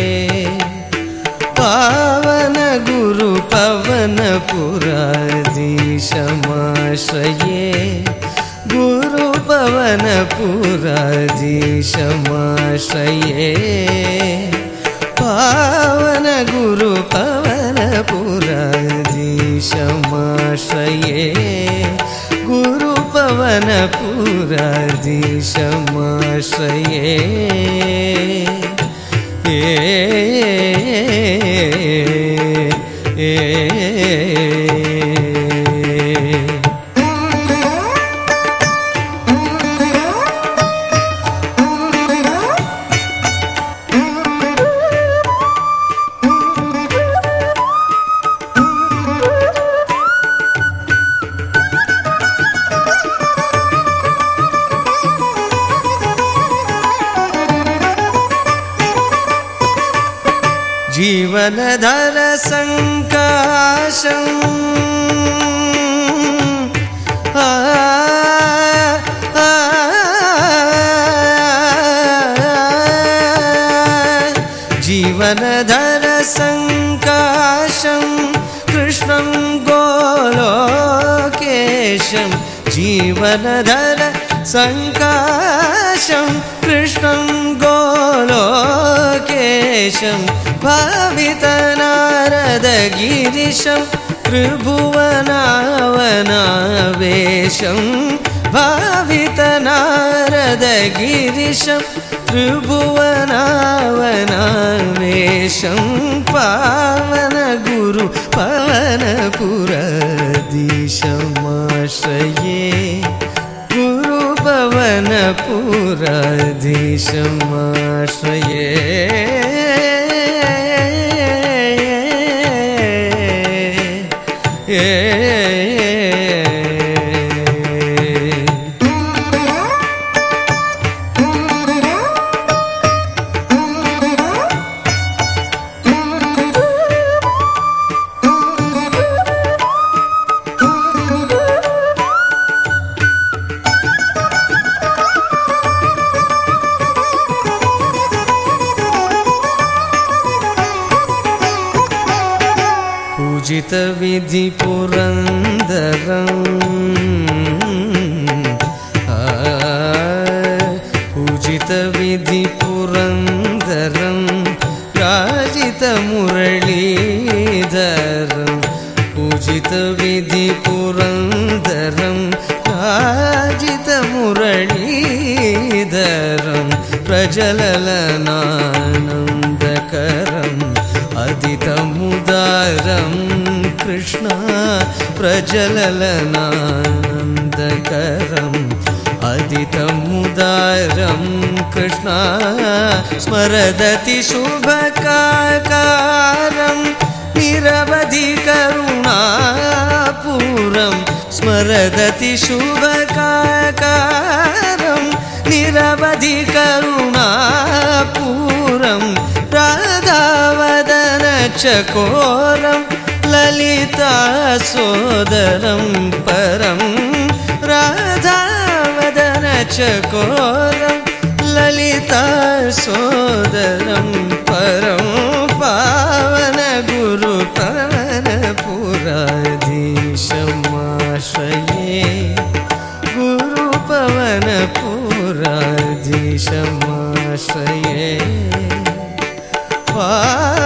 पावन गुरु पवन पुराधीशमाश्रये गुरु पवन पुराधीशमाश्रये पावन गुरु पवन पुराधीशमाश्रये गुरु पवन पुराधीशमाश्रये जीवनधर संकाशं जीवनधर संकाशं कृष्णं गोलोकेशं जीवनधर संकाशं कृष्णं गोलोकेशं भावितनारदगिरिशं त्रिभुवनावनावेशं भावितनारदगिरिशं त्रिभुवनावनावेशं पावन गुरु पवन पुराधीशमाश्रये गुरु पवन पुराधीशमाश्रये पूजित विधि पुरंदरं पूजित विधि पुरंदरं राजित मुरलीधरं पूजित विधि पुरंदरं राजित मुरलीधरं प्रज्वलनानंदकरं अदितमुदारं कृष्ण प्रज्वलनानंदकरम् अदितमुदारं कृष्ण स्मरदति शुभकाकारं निरवधि करुणापूरं स्मरदति शुभकाकारं निरवधि करुणापूरं राधावदन चकोरं ललिता सोदरं परं राधावदन चकोरं ललिता सोदरं परं पावन गुरु पवन पुराधीशमाश्रये गुरु पवन पुराधीशमाश्रये